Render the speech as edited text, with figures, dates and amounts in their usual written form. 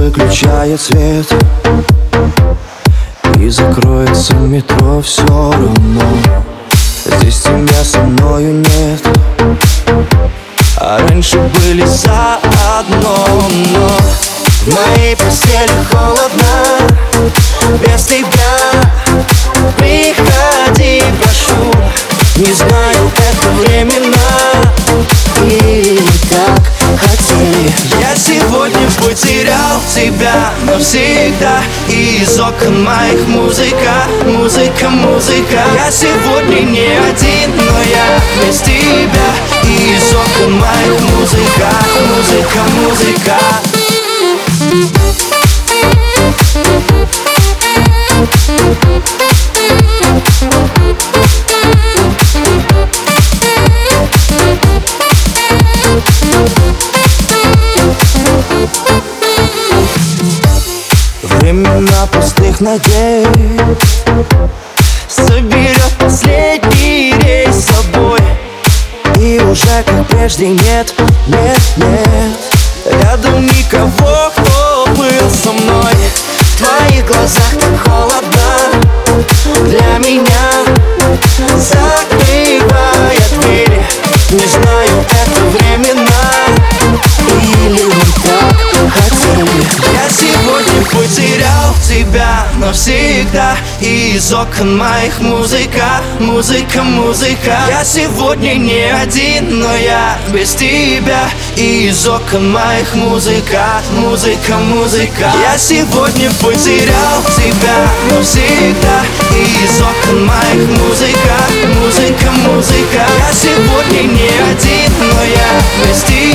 выключает свет и закроется метро, все равно здесь тебя со мною нет. А раньше были заодно, но в моей постели холодно без тебя. Приходи, прошу, не знаю, это временно или так хотели. Я сегодня потерял тебя навсегда, и из окон моих музыка, музыка, музыка. Я сегодня не один, но я без тебя, и из окон моих музыка, музыка, музыка. Времена пустых надежд соберет последний рейс с собой, и уже как прежде нет, нет, нет рядом никого, кто был со мной. В твоих глазах так холодно для меня, закрывая двери. Не знаю, это временно или мы так хотели. Я сегодня потерял тебя навсегда, и из окон моих музыка, музыка, музыка. Я сегодня не один, но я без тебя, и из окон моих музыка, музыка, музыка. Я сегодня потерял тебя навсегда, и из окон моих музыка, музыка, музыка. Я сегодня не один, но я без тебя.